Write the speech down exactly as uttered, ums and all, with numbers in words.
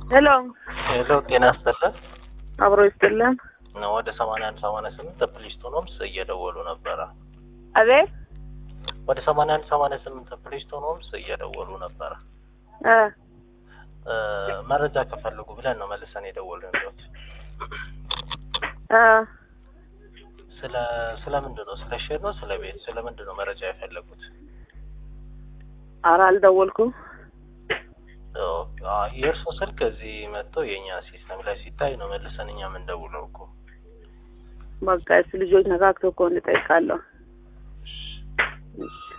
ሄሎ ሄሎ ጤና ይስጥልን አብሮ ይስጥልን ነው ወደ ሰማንያ አንድ ሰማንያ ስምንት ፕሊስቶኖምስ እየደወሉ ነበር አቤት ወደ ሰማንያ አንድ ሰማንያ ስምንት ፕሊስቶኖምስ እየደወሉ ነበር እ መረጃ ከፈልጉ ብለን ነው መልሰን የደወልንልዎት አ ስለ ስለ ምንድነው ስለ ሼር ነው ስለ ቤት ስለ ምንድነው መረጃ የፈለጉት ኧረ አልደወልኩም ኦ የእርሶ ስልክ እዚህ መጥቶ የኛ ሲስተም ላይ ሲታይ ነው መልሰን እኛ ምን ደውለው እኮ በቃ ልጆች ነካክተው እኮ እንጠይቃለሁ